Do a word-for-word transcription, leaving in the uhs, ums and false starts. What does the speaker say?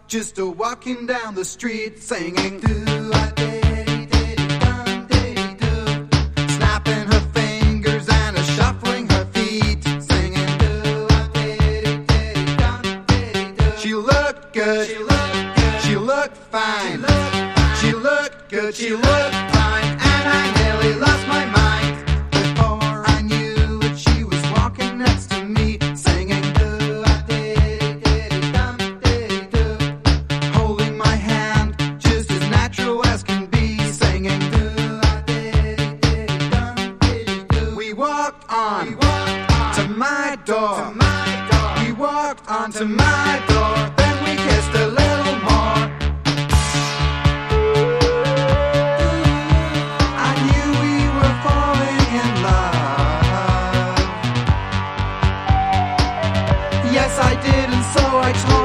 just a walking down the street singing do-a-diddy-diddy-dum-diddy-do, snapping her fingers and a shuffling her feet, singing do-a-diddy-diddy-dum-diddy-do. She looked good, she looked good, she looked fine, she looked good, she looked fine, and I nearly lost my mind. Before I knew it, she was walking next to me, singing do-a-diddy-diddy-dum-diddy-do, holding my hand just as natural as can be, singing do-a-diddy-diddy-dum-diddy-do. We walked on, we walked on to my door, to my door. We walked on to my door, then we kissed a little more. I knew we were falling in love. Yes, I did, and so I told